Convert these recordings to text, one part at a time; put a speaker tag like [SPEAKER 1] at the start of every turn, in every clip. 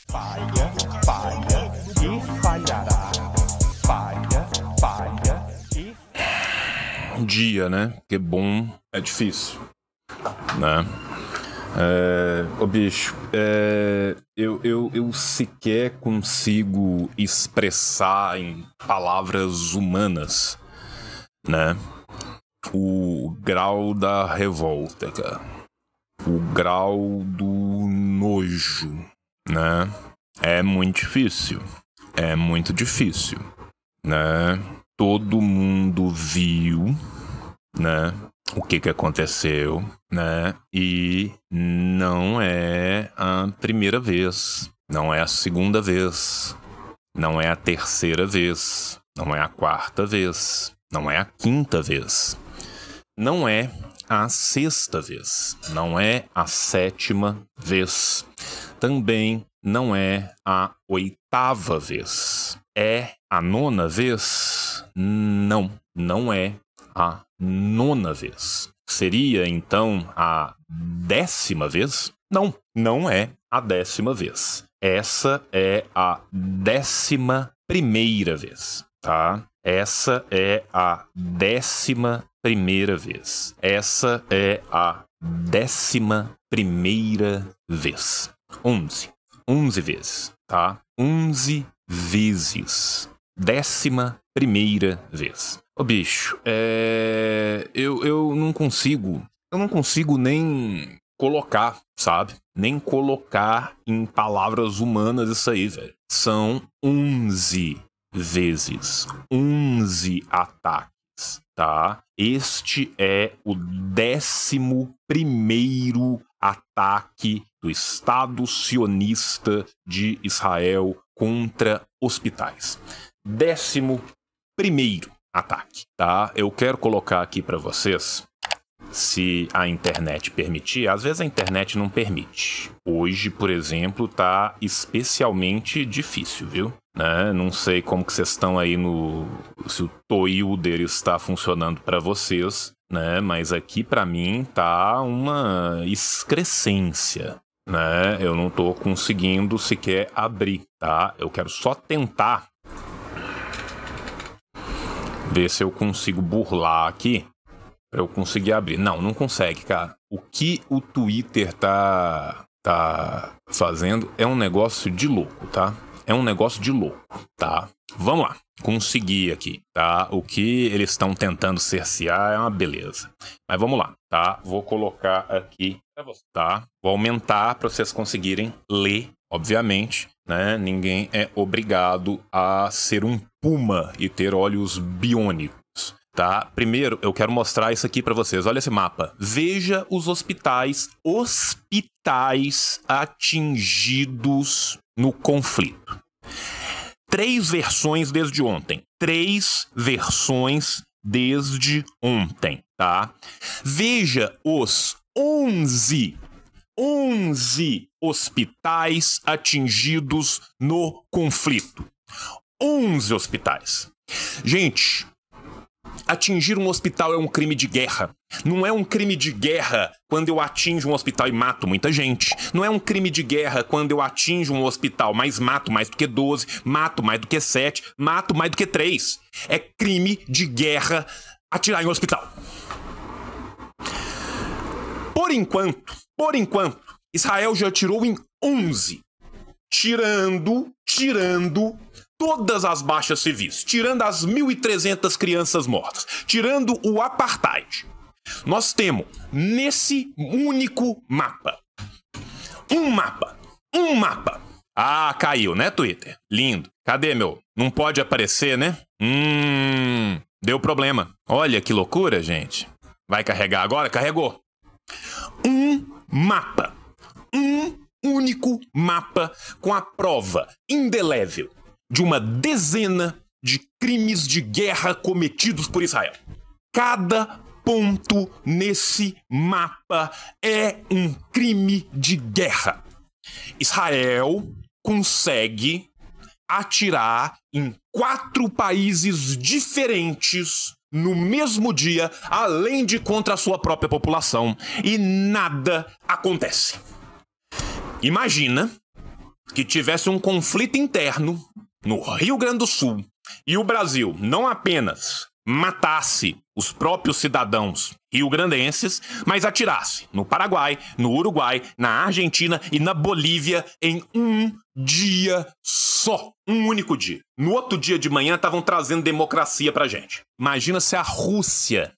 [SPEAKER 1] Falha, falha e falhará. Falha, falha e...
[SPEAKER 2] Dia, né? Porque bom é difícil, né? Ô bicho, eu sequer consigo expressar em palavras humanas, né? O grau da revolta, cara. O grau do nojo, né? É muito difícil. É muito difícil, né? Todo mundo viu, né? O que aconteceu, né? E não é a primeira vez, não é a segunda vez, não é a terceira vez, não é a quarta vez, não é a quinta vez, não é a sexta vez, não é a sétima vez, também não é a oitava vez. É a nona vez? Não, não é a nona vez. Seria, então, a 10ª vez? Não, não é a 10ª vez. Essa é a 11ª vez, tá? Essa é a 11ª vez. Essa é a 11ª vez. 11 vezes, tá? 11 vezes. 11ª vez. Ô bicho, eu não consigo nem colocar, sabe? Nem colocar em palavras humanas isso aí, velho. São 11 vezes, 11 ataques, tá? Este é o 11º ataque do Estado sionista de Israel contra hospitais. 11º ataque, tá? Eu quero colocar aqui para vocês, se a internet permitir. Às vezes a internet não permite. Hoje, por exemplo, tá especialmente difícil, viu? Né? Não sei como que vocês estão aí se o Toilder está funcionando para vocês, né? Mas aqui para mim tá uma excrescência, né? Eu não tô conseguindo sequer abrir, tá? Eu quero só tentar ver se eu consigo burlar aqui pra eu conseguir abrir. Não consegue, cara. O que o Twitter tá fazendo é um negócio de louco, tá? É um negócio de louco, tá? Vamos lá. Consegui aqui, tá? O que eles estão tentando cercear é uma beleza. Mas vamos lá, tá? Vou colocar aqui pra você, tá? Vou aumentar pra vocês conseguirem ler, obviamente, né? Ninguém é obrigado a ser um puma e ter olhos biônicos, tá? Primeiro, eu quero mostrar isso aqui pra vocês. Olha esse mapa. Veja os hospitais atingidos no conflito. 3 versões desde ontem. 3 versões desde ontem, tá? Veja os 11 hospitais atingidos no conflito. 11 hospitais. Gente, atingir um hospital é um crime de guerra. Não é um crime de guerra quando eu atinjo um hospital e mato muita gente. Não é um crime de guerra quando eu atinjo um hospital, mas mato mais do que 12, mato mais do que 7, mato mais do que 3. É crime de guerra atirar em um hospital. Por enquanto, Israel já atirou em 11. Tirando todas as baixas civis, tirando as 1.300 crianças mortas, tirando o apartheid. Nós temos, nesse único mapa, um mapa. Ah, caiu, né, Twitter? Lindo. Cadê, meu? Não pode aparecer, né? Deu problema. Olha que loucura, gente. Vai carregar agora? Carregou. Um mapa. Um único mapa com a prova indelével de uma dezena de crimes de guerra cometidos por Israel. Cada ponto nesse mapa é um crime de guerra. Israel consegue atirar em 4 países diferentes no mesmo dia, além de contra a sua própria população, e nada acontece. Imagina que tivesse um conflito interno no Rio Grande do Sul e o Brasil não apenas matasse os próprios cidadãos rio-grandenses, mas atirasse no Paraguai, no Uruguai, na Argentina e na Bolívia em um dia só. Um único dia. No outro dia de manhã estavam trazendo democracia pra gente. Imagina se a Rússia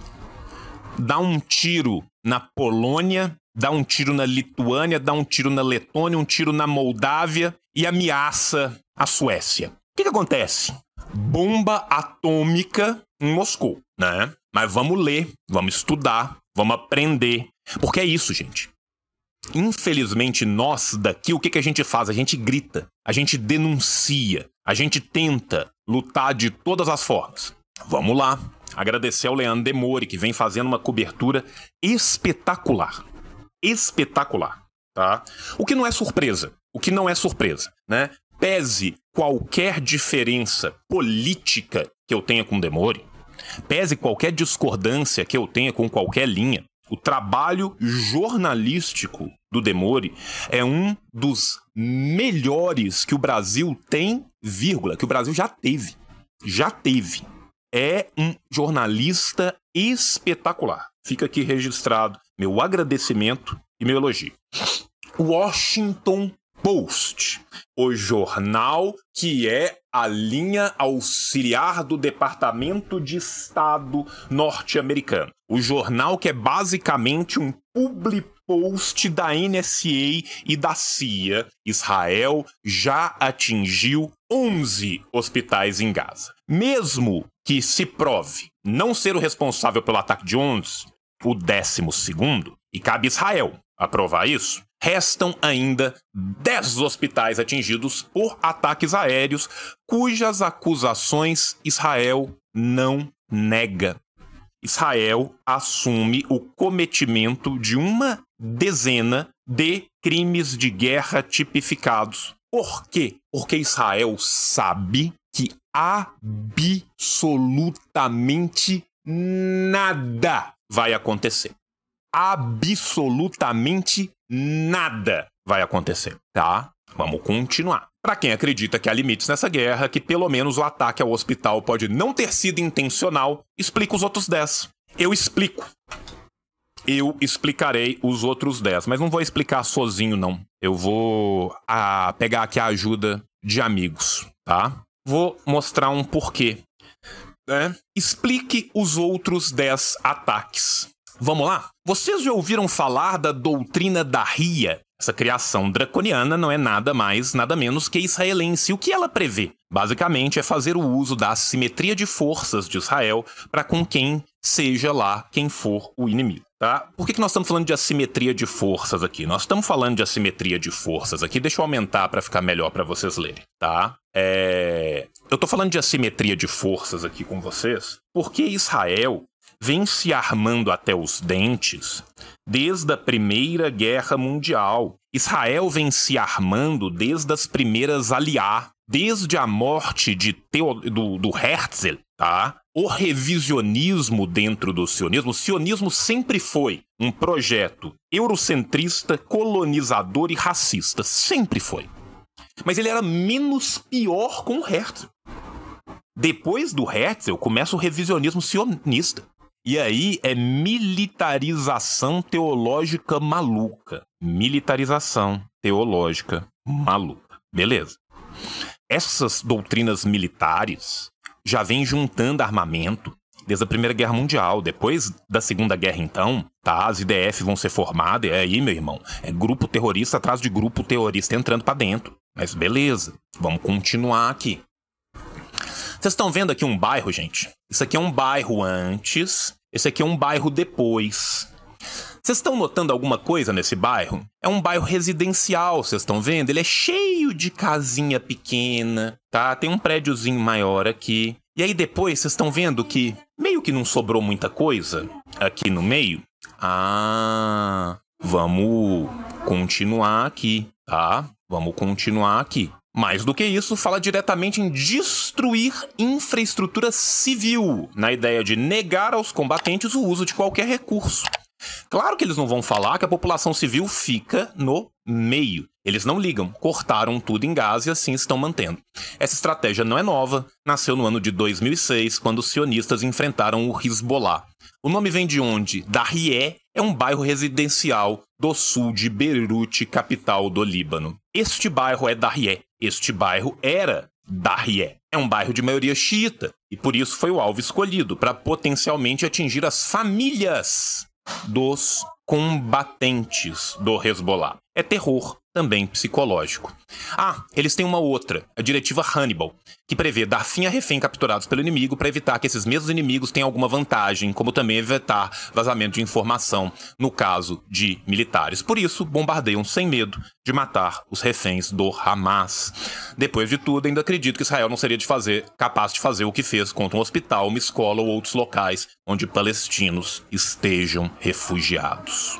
[SPEAKER 2] dá um tiro na Polônia, dá um tiro na Lituânia, dá um tiro na Letônia, um tiro na Moldávia e ameaça a Suécia. O que acontece? Bomba atômica em Moscou, né? Mas vamos ler, vamos estudar, vamos aprender. Porque é isso, gente. Infelizmente, nós daqui, o que a gente faz? A gente grita, a gente denuncia, a gente tenta lutar de todas as formas. Vamos lá. Agradecer ao Leandro Demore, que vem fazendo uma cobertura espetacular. Espetacular, tá? O que não é surpresa. O que não é surpresa, né? Pese qualquer diferença política que eu tenha com o Demore, pese qualquer discordância que eu tenha com qualquer linha, o trabalho jornalístico do Demore é um dos melhores que o Brasil tem, vírgula, que o Brasil já teve. Já teve. É um jornalista espetacular. Fica aqui registrado meu agradecimento e meu elogio. Washington Post, o jornal que é a linha auxiliar do Departamento de Estado norte-americano. O jornal que é basicamente um public post da NSA e da CIA. Israel já atingiu 11 hospitais em Gaza. Mesmo que se prove não ser o responsável pelo ataque de 11, o 12º, e cabe Israel aprovar isso, restam ainda 10 hospitais atingidos por ataques aéreos, cujas acusações Israel não nega. Israel assume o cometimento de uma dezena de crimes de guerra tipificados. Por quê? Porque Israel sabe que absolutamente nada vai acontecer. Absolutamente nada vai acontecer, tá? Vamos continuar. Para quem acredita que há limites nessa guerra, que pelo menos o ataque ao hospital pode não ter sido intencional, explica os outros 10. Eu explico. Eu explicarei os outros 10, mas não vou explicar sozinho, não. Eu vou pegar aqui a ajuda de amigos, tá? Vou mostrar um porquê. Né? Explique os outros 10 ataques. Vamos lá? Vocês já ouviram falar da doutrina da RIA? Essa criação draconiana não é nada mais, nada menos que israelense. O que ela prevê? Basicamente é fazer o uso da assimetria de forças de Israel para com quem seja lá quem for o inimigo. Tá? Por que nós estamos falando de assimetria de forças aqui? Nós estamos falando de assimetria de forças aqui. Deixa eu aumentar para ficar melhor para vocês lerem, tá? Eu tô falando de assimetria de forças aqui com vocês porque Israel vem se armando até os dentes desde a Primeira Guerra Mundial. Israel vem se armando desde as primeiras aliá, desde a morte do Herzl, tá? O revisionismo dentro do sionismo. O sionismo sempre foi um projeto eurocentrista, colonizador e racista. Sempre foi. Mas ele era menos pior com o Herzl. Depois do Herzl, começa o revisionismo sionista. E aí é militarização teológica maluca. Militarização teológica maluca. Beleza. Essas doutrinas militares já vêm juntando armamento desde a Primeira Guerra Mundial. Depois da Segunda Guerra, então, tá? As IDF vão ser formadas. É aí, meu irmão. É grupo terrorista atrás de grupo terrorista entrando pra dentro. Mas beleza. Vamos continuar aqui. Vocês estão vendo aqui um bairro, gente? Isso aqui é um bairro antes, esse aqui é um bairro depois. Vocês estão notando alguma coisa nesse bairro? É um bairro residencial, vocês estão vendo? Ele é cheio de casinha pequena, tá? Tem um prédiozinho maior aqui. E aí depois, vocês estão vendo que meio que não sobrou muita coisa aqui no meio? Vamos continuar aqui, tá? Vamos continuar aqui. Mais do que isso, fala diretamente em destruir infraestrutura civil, na ideia de negar aos combatentes o uso de qualquer recurso. Claro que eles não vão falar que a população civil fica no meio. Eles não ligam, cortaram tudo em Gaza e assim estão mantendo. Essa estratégia não é nova, nasceu no ano de 2006, quando os sionistas enfrentaram o Hezbollah. O nome vem de onde? Darrié é um bairro residencial do sul de Beirute, capital do Líbano. Este bairro é Darrié. Este bairro era Darrié. É um bairro de maioria xiita e por isso foi o alvo escolhido para potencialmente atingir as famílias dos combatentes do Hezbollah. É terror, também psicológico. Eles têm uma outra, a diretiva Hannibal, que prevê dar fim a refém capturados pelo inimigo para evitar que esses mesmos inimigos tenham alguma vantagem, como também evitar vazamento de informação no caso de militares. Por isso, bombardeiam sem medo de matar os reféns do Hamas. Depois de tudo, ainda acredito que Israel não seria capaz de fazer o que fez contra um hospital, uma escola ou outros locais onde palestinos estejam refugiados.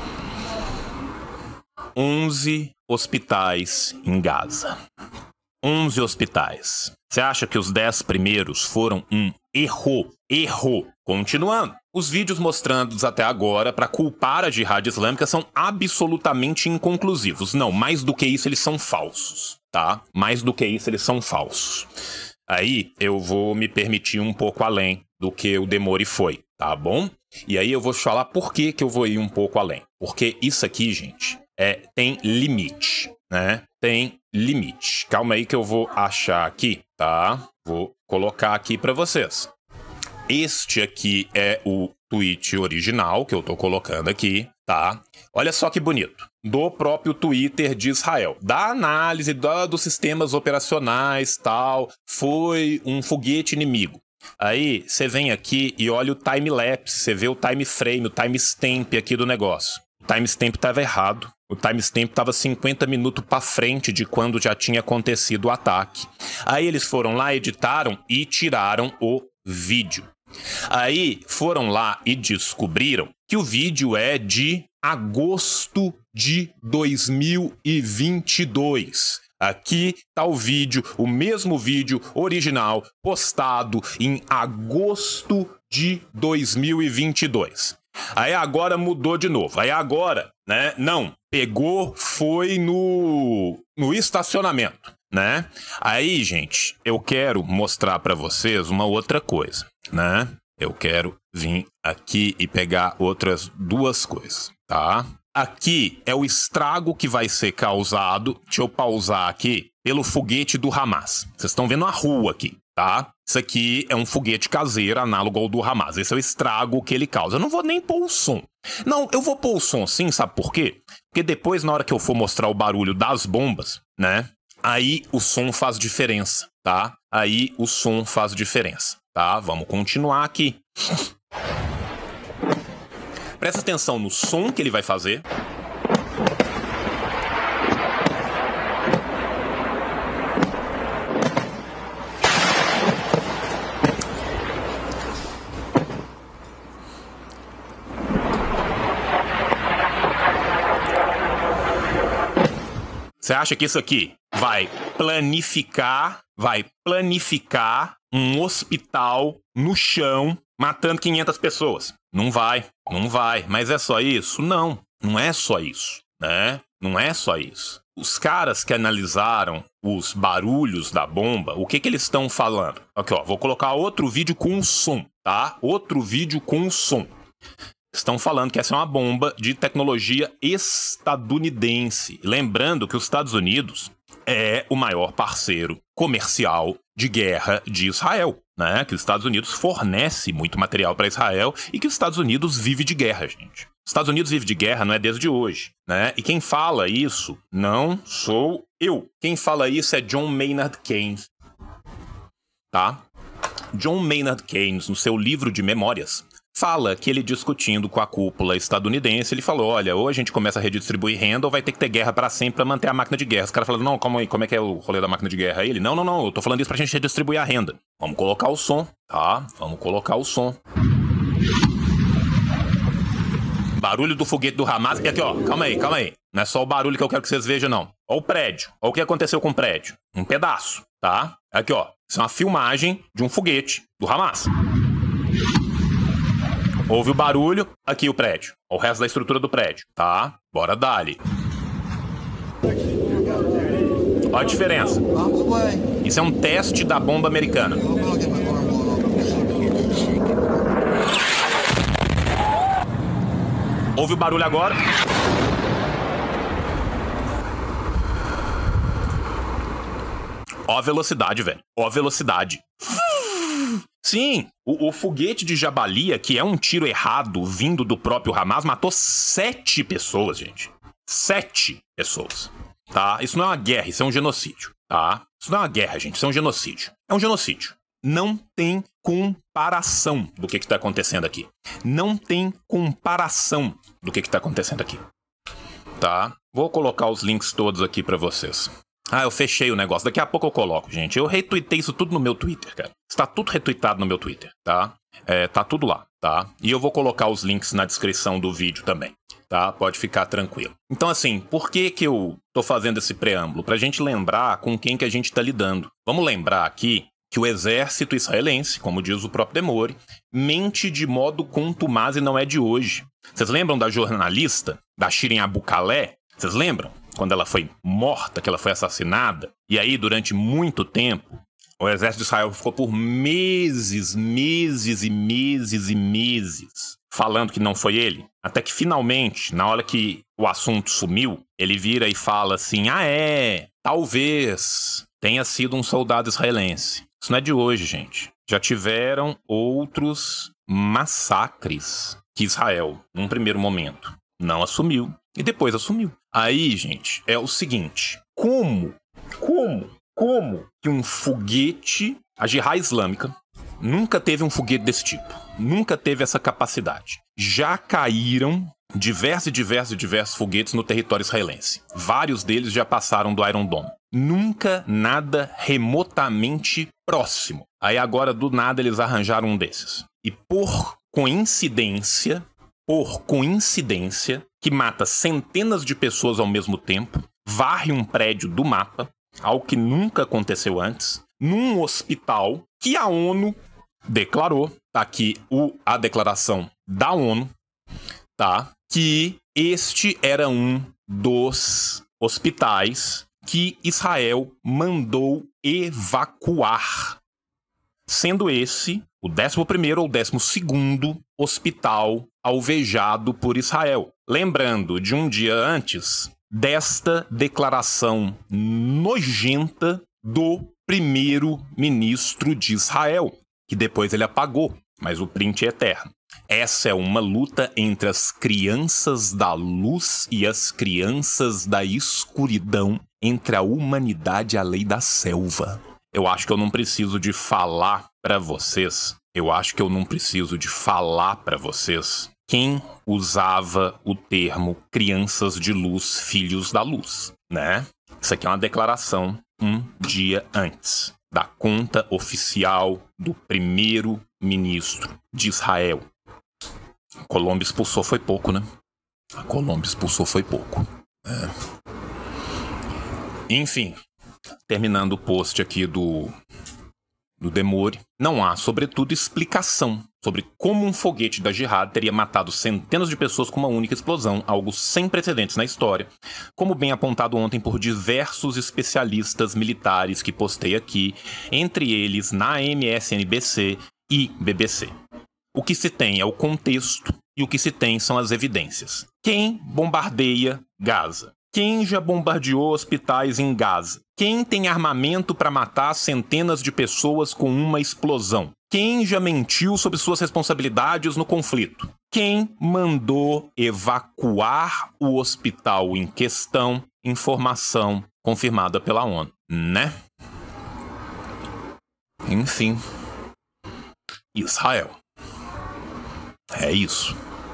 [SPEAKER 2] 11 hospitais em Gaza. 11 hospitais. Você acha que os 10 primeiros foram um erro? Erro. Continuando. Os vídeos mostrados até agora para culpar a Jihad Islâmica são absolutamente inconclusivos. Não, mais do que isso eles são falsos, tá? Mais do que isso eles são falsos. Aí eu vou me permitir um pouco além do que o Demore foi, tá bom? E aí eu vou te falar por que eu vou ir um pouco além. Porque isso aqui, gente, tem limite, né? Tem limite. Calma aí que eu vou achar aqui, tá? Vou colocar aqui para vocês. Este aqui é o tweet original que eu tô colocando aqui, tá? Olha só que bonito. Do próprio Twitter de Israel. Da análise dos sistemas operacionais, tal. Foi um foguete inimigo. Aí você vem aqui e olha o time-lapse. Você vê o time frame, o timestamp aqui do negócio. O timestamp estava errado. O timestamp estava 50 minutos para frente de quando já tinha acontecido o ataque. Aí eles foram lá, editaram e tiraram o vídeo. Aí foram lá e descobriram que o vídeo é de agosto de 2022. Aqui tá o vídeo, o mesmo vídeo original postado em agosto de 2022. Aí agora mudou de novo. Aí agora, né? Não, pegou, foi no estacionamento, né? Aí, gente, eu quero mostrar pra vocês uma outra coisa, né? Eu quero vir aqui e pegar outras duas coisas, tá? Aqui é o estrago que vai ser causado, deixa eu pausar aqui, pelo foguete do Hamas. Vocês estão vendo a rua aqui, tá? Isso aqui é um foguete caseiro análogo ao do Hamas. Esse é o estrago que ele causa. Eu não vou nem pôr o som. Não, eu vou pôr o som sim, sabe por quê? Porque depois, na hora que eu for mostrar o barulho das bombas, né? Aí o som faz diferença, tá? Aí o som faz diferença, tá? Vamos continuar aqui. Presta atenção no som que ele vai fazer. Você acha que isso aqui vai planificar um hospital no chão matando 500 pessoas? Não vai. Mas é só isso? Não é só isso, né? Não é só isso. Os caras que analisaram os barulhos da bomba, o que eles estão falando? Aqui, ó, vou colocar outro vídeo com som, tá? Outro vídeo com som. Estão falando que essa é uma bomba de tecnologia estadunidense. Lembrando que os Estados Unidos é o maior parceiro comercial de guerra de Israel, né? Que os Estados Unidos fornece muito material para Israel e que os Estados Unidos vive de guerra, gente. Os Estados Unidos vive de guerra não é desde hoje, né? E quem fala isso não sou eu. Quem fala isso é John Maynard Keynes, tá? John Maynard Keynes, no seu livro de memórias, fala que ele discutindo com a cúpula estadunidense, ele falou, olha, ou a gente começa a redistribuir renda ou vai ter que ter guerra para sempre para manter a máquina de guerra. Os caras falaram, não, calma aí, como é que é o rolê da máquina de guerra? Aí ele, não, eu tô falando isso pra gente redistribuir a renda. Vamos colocar o som, tá? Vamos colocar o som. Barulho do foguete do Hamas. E aqui, ó, calma aí. Não é só o barulho que eu quero que vocês vejam, não. Ó o prédio. Ó o que aconteceu com o prédio. Um pedaço, tá? Aqui, ó. Isso é uma filmagem de um foguete do Hamas. Houve o barulho, aqui o prédio. O resto da estrutura do prédio, tá? Bora dali. Olha a diferença. Isso é um teste da bomba americana. Ouve o barulho agora? Ó a velocidade, velho. Ó a velocidade. Sim, o foguete de Jabalia, que é um tiro errado vindo do próprio Hamas, matou 7 pessoas, gente. 7 pessoas. Tá? Isso não é uma guerra, isso é um genocídio. Tá? Isso não é uma guerra, gente. Isso é um genocídio. É um genocídio. Não tem comparação do que tá acontecendo aqui. Não tem comparação do que tá acontecendo aqui. Tá? Vou colocar os links todos aqui pra vocês. Ah, eu fechei o negócio. Daqui a pouco eu coloco, gente. Eu retuitei isso tudo no meu Twitter, cara. Está tudo retuitado no meu Twitter, tá? Tá tudo lá, tá? E eu vou colocar os links na descrição do vídeo também, tá? Pode ficar tranquilo. Então, assim, por que eu tô fazendo esse preâmbulo? Pra gente lembrar com quem que a gente tá lidando. Vamos lembrar aqui que o exército israelense, como diz o próprio Demore, mente de modo contumaz e não é de hoje. Vocês lembram da jornalista, da Shirin Abu Akleh? Vocês lembram? Quando ela foi morta, que ela foi assassinada. E aí, durante muito tempo, o exército de Israel ficou por meses falando que não foi ele. Até que, finalmente, na hora que o assunto sumiu, ele vira e fala assim, talvez tenha sido um soldado israelense. Isso não é de hoje, gente. Já tiveram outros massacres que Israel, num primeiro momento, não assumiu. E depois assumiu. Aí, gente, é o seguinte. Como que um foguete, a Jihad Islâmica, nunca teve um foguete desse tipo. Nunca teve essa capacidade. Já caíram diversos foguetes no território israelense. Vários deles já passaram do Iron Dome. Nunca nada remotamente próximo. Aí agora, do nada, eles arranjaram um desses. E por coincidência, que mata centenas de pessoas ao mesmo tempo, varre um prédio do mapa, algo que nunca aconteceu antes, num hospital que a ONU declarou, tá aqui a declaração da ONU, tá? Que este era um dos hospitais que Israel mandou evacuar, sendo esse o 11º ou 12º hospital alvejado por Israel. Lembrando de um dia antes desta declaração nojenta do primeiro-ministro de Israel, que depois ele apagou, mas o print é eterno. Essa é uma luta entre as crianças da luz e as crianças da escuridão, entre a humanidade e a lei da selva. Eu acho que eu não preciso de falar pra vocês. Quem usava o termo crianças de luz, filhos da luz, né? Isso aqui é uma declaração um dia antes da conta oficial do primeiro-ministro de Israel. A Colômbia expulsou foi pouco, né? Enfim, terminando o post aqui do Demore, não há, sobretudo, explicação sobre como um foguete da Jihad teria matado centenas de pessoas com uma única explosão, algo sem precedentes na história, como bem apontado ontem por diversos especialistas militares que postei aqui, entre eles na MSNBC e BBC. O que se tem é o contexto e o que se tem são as evidências. Quem bombardeia Gaza? Quem já bombardeou hospitais em Gaza? Quem tem armamento para matar centenas de pessoas com uma explosão? Quem já mentiu sobre suas responsabilidades no conflito? Quem mandou evacuar o hospital em questão? Informação confirmada pela ONU, né? Enfim. Israel. É isso.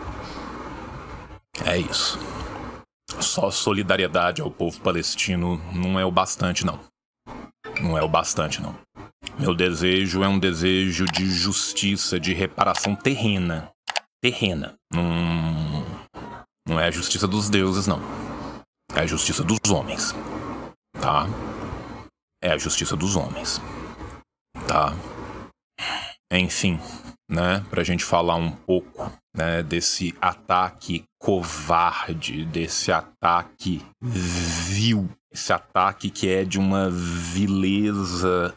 [SPEAKER 2] Só solidariedade ao povo palestino não é o bastante, não. Meu desejo é um desejo de justiça, de reparação terrena. Não é a justiça dos deuses, não. É a justiça dos homens. Tá? É a justiça dos homens. Tá? enfim, né, pra gente falar um pouco, né, desse ataque covarde, desse ataque vil, esse ataque que é de uma vileza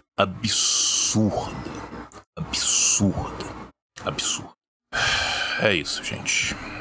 [SPEAKER 2] absurda. É isso, gente.